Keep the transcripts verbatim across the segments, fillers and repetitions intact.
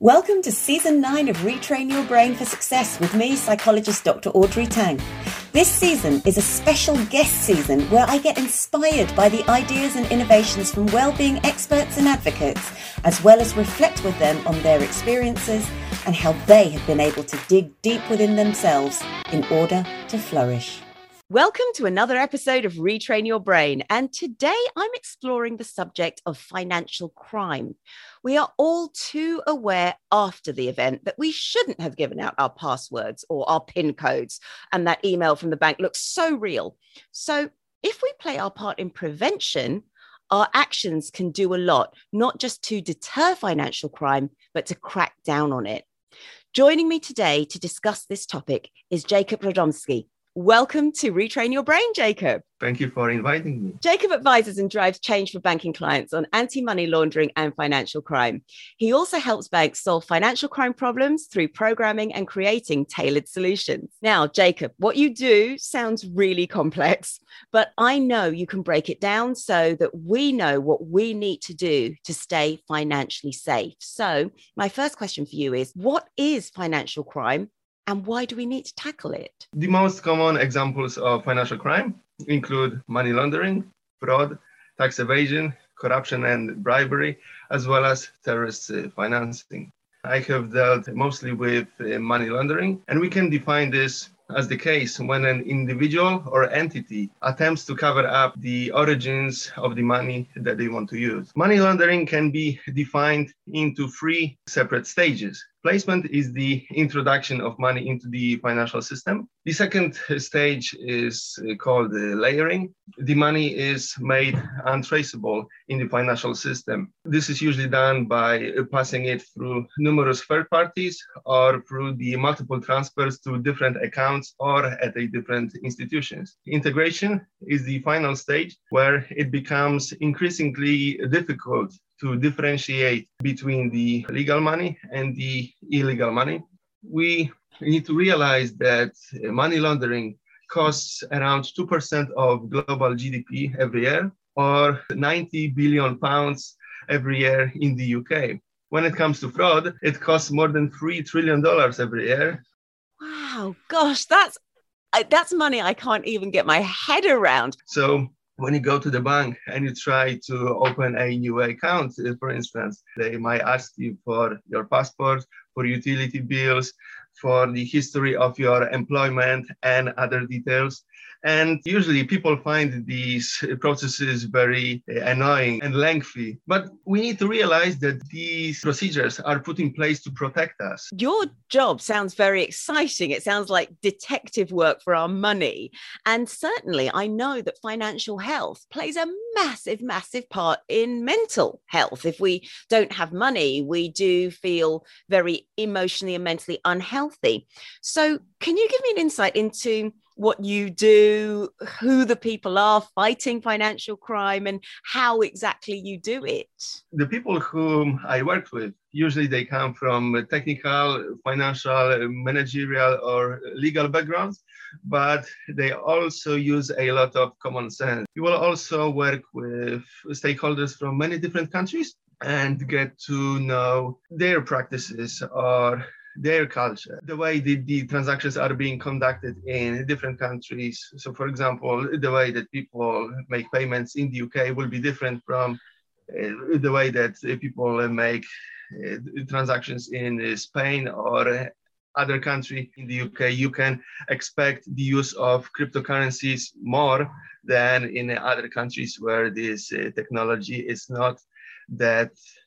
Welcome to Season nine of Retrain Your Brain for Success with me, psychologist Doctor Audrey Tang. This season is a special guest season where I get inspired by the ideas and innovations from well-being experts and advocates, as well as reflect with them on their experiences and how they have been able to dig deep within themselves in order to flourish. Welcome to another episode of Retrain Your Brain, and today I'm exploring the subject of financial crime. We are all too aware after the event that we shouldn't have given out our passwords or our PIN codes, and that email from the bank looks so real. So if we play our part in prevention, our actions can do a lot, not just to deter financial crime, but to crack down on it. Joining me today to discuss this topic is Jacob Radomski. Welcome to Retrain Your Brain, Jacob. Thank you for inviting me. Jacob advises and drives change for banking clients on anti-money laundering and financial crime. He also helps banks solve financial crime problems through programming and creating tailored solutions. Now, Jacob, what you do sounds really complex, but I know you can break it down so that we know what we need to do to stay financially safe. So my first question for you is, what is financial crime? And why do we need to tackle it? The most common examples of financial crime include money laundering, fraud, tax evasion, corruption and bribery, as well as terrorist uh, financing. I have dealt mostly with uh, money laundering, and we can define this as the case when an individual or entity attempts to cover up the origins of the money that they want to use. Money laundering can be defined into three separate stages. Placement is the introduction of money into the financial system. The second stage is called layering. The money is made untraceable in the financial system. This is usually done by passing it through numerous third parties or through the multiple transfers to different accounts or at a different institutions. Integration is the final stage where it becomes increasingly difficult to differentiate between the legal money and the illegal money. We need to realize that money laundering costs around two percent of global G D P every year, or ninety billion pounds every year in the U K. When it comes to fraud, it costs more than three trillion dollars every year. Wow, gosh, that's that's money I can't even get my head around. So when you go to the bank and you try to open a new account, for instance, they might ask you for your passport, for utility bills, for the history of your employment and other details. And usually people find these processes very annoying and lengthy. But we need to realize that these procedures are put in place to protect us. Your job sounds very exciting. It sounds like detective work for our money. And certainly I know that financial health plays a massive, massive part in mental health. If we don't have money, we do feel very emotionally and mentally unhealthy. So can you give me an insight into what you do, who the people are fighting financial crime, and how exactly you do it? The people whom I worked with, usually they come from technical, financial, managerial, or legal backgrounds, but they also use a lot of common sense. You will also work with stakeholders from many different countries and get to know their practices or their culture, the way the, the transactions are being conducted in different countries. So, for example, the way that people make payments in the U K will be different from uh, the way that people make uh, transactions in uh, Spain or other country in the U K. You can expect the use of cryptocurrencies more than in other countries where this uh, technology is not that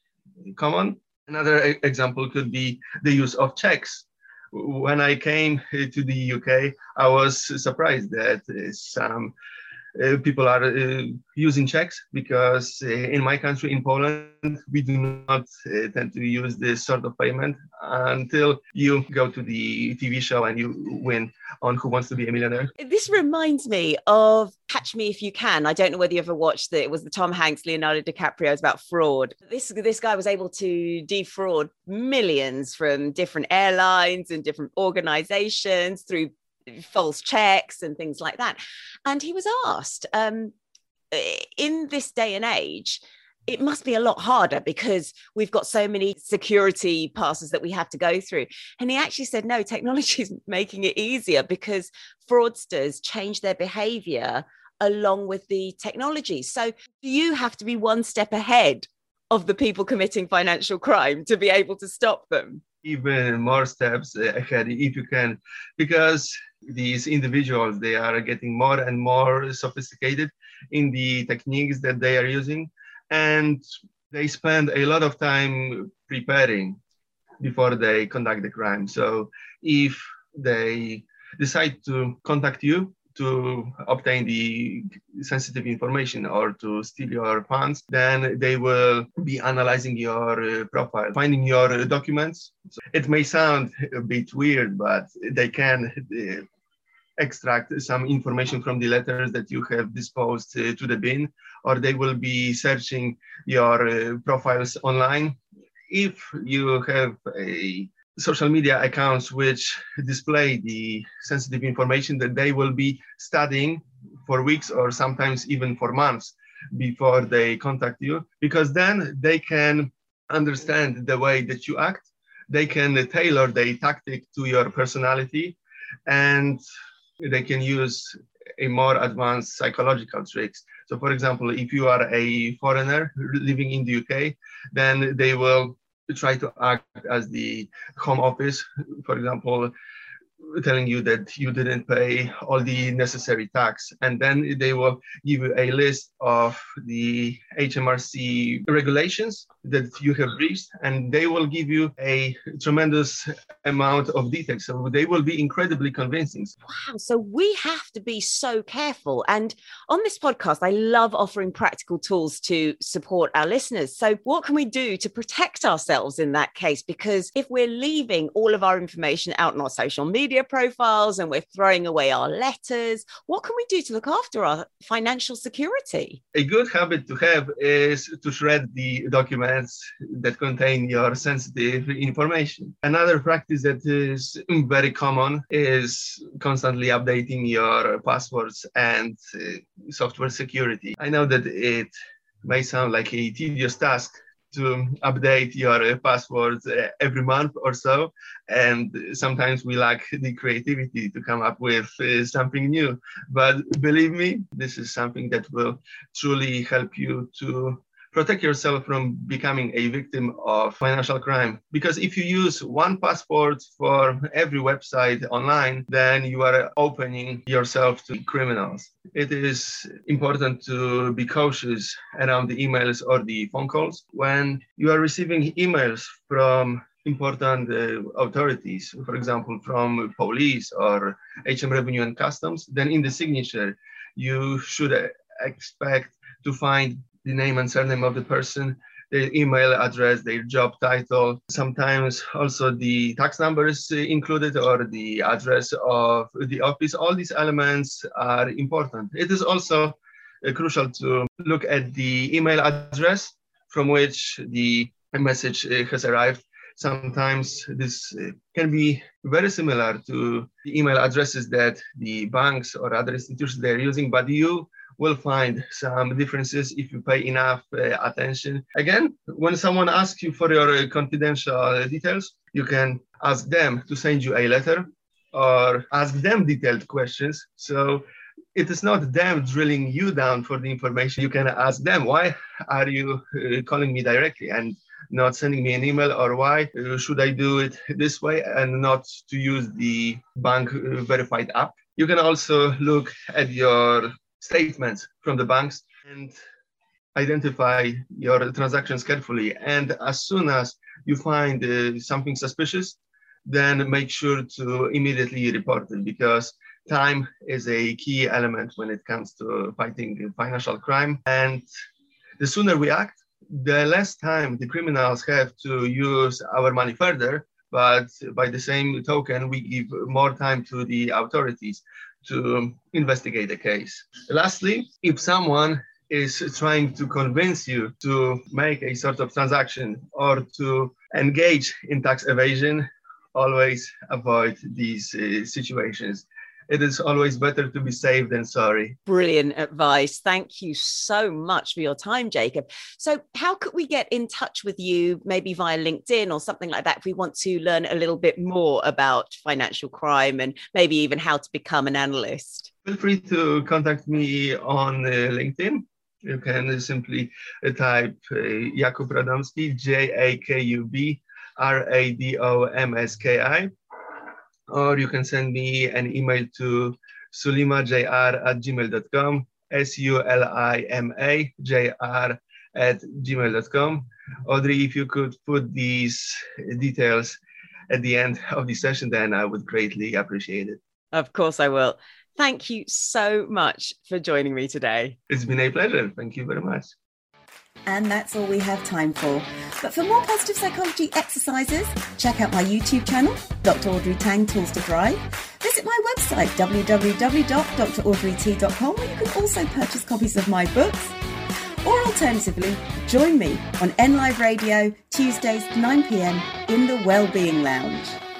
common. Another example could be the use of checks. When I came to the U K, I was surprised that some uh, people are uh, using checks because uh, in my country, in Poland, we do not uh, tend to use this sort of payment until you go to the T V show and you win on Who Wants to Be a Millionaire. This reminds me of Catch Me If You Can. I don't know whether you ever watched it. It was the Tom Hanks, Leonardo DiCaprio. It's about fraud. This, this guy was able to defraud millions from different airlines and different organizations through false checks and things like that. And he was asked, um, in this day and age, it must be a lot harder because we've got so many security passes that we have to go through. And he actually said, no, technology is making it easier because fraudsters change their behavior along with the technology. So do you have to be one step ahead of the people committing financial crime to be able to stop them? Even more steps ahead if you can, because these individuals, they are getting more and more sophisticated in the techniques that they are using, and they spend a lot of time preparing before they conduct the crime. So if they decide to contact you to obtain the sensitive information or to steal your funds, then they will be analyzing your uh, profile, finding your uh, documents. So it may sound a bit weird, but they can uh, extract some information from the letters that you have disposed uh, to the bin, or they will be searching your uh, profiles online. If you have a social media accounts which display the sensitive information, that they will be studying for weeks or sometimes even for months before they contact you, because then they can understand the way that you act. They can tailor the tactic to your personality, and they can use a more advanced psychological tricks. So for example, if you are a foreigner living in the U K, then they will try to act as the Home Office, for example, telling you that you didn't pay all the necessary tax. And then they will give you a list of the H M R C regulations that you have breached, and they will give you a tremendous amount of details. So they will be incredibly convincing. Wow. So we have to be so careful. And on this podcast, I love offering practical tools to support our listeners. So what can we do to protect ourselves in that case? Because if we're leaving all of our information out on our social media profiles and we're throwing away our letters, what can we do to look after our financial security? A good habit to have is to shred the documents that contain your sensitive information. Another practice that is very common is constantly updating your passwords and uh, software security. I know that it may sound like a tedious task to update your passwords every month or so, and sometimes we lack the creativity to come up with uh, something new. But believe me, this is something that will truly help you to protect yourself from becoming a victim of financial crime. Because if you use one password for every website online, then you are opening yourself to criminals. It is important to be cautious around the emails or the phone calls. When you are receiving emails from important uh, authorities, for example, from police or H M Revenue and Customs, then in the signature, you should uh, expect to find the name and surname of the person, their email address, their job title, sometimes also the tax number is included or the address of the office. All these elements are important. It is also uh, crucial to look at the email address from which the message uh, has arrived. Sometimes this uh, can be very similar to the email addresses that the banks or other institutions they're using, but you will find some differences if you pay enough uh, attention. Again, when someone asks you for your uh, confidential details, you can ask them to send you a letter or ask them detailed questions. So it is not them drilling you down for the information. You can ask them, why are you uh, calling me directly and not sending me an email, or why uh, should I do it this way and not to use the bank uh, verified app? You can also look at your statements from the banks and identify your transactions carefully. And as soon as you find uh, something suspicious, then make sure to immediately report it, because time is a key element when it comes to fighting financial crime. And the sooner we act, the less time the criminals have to use our money further. But by the same token, we give more time to the authorities to investigate the case. Lastly, if someone is trying to convince you to make a sort of transaction or to engage in tax evasion, always avoid these uh, situations. it is always better to be safe than sorry. Brilliant advice. Thank you so much for your time, Jacob. So how could we get in touch with you, maybe via LinkedIn or something like that, if we want to learn a little bit more about financial crime and maybe even how to become an analyst? Feel free to contact me on uh, LinkedIn. You can simply type uh, Jakub Radomski, J A K U B R A D O M S K I. Or you can send me an email to sulimajr at gmail dot com, S U L I M A J R at gmail dot com. Audrey, if you could put these details at the end of the session, then I would greatly appreciate it. Of course I will. Thank you so much for joining me today. It's been a pleasure. Thank you very much. And that's all we have time for. But for more positive psychology exercises, check out my YouTube channel, Doctor Audrey Tang Tools to Thrive. Visit my website, w w w dot d r audrey t dot com, where you can also purchase copies of my books. Or alternatively, join me on N Live Radio, Tuesdays, nine p.m. in the Wellbeing Lounge.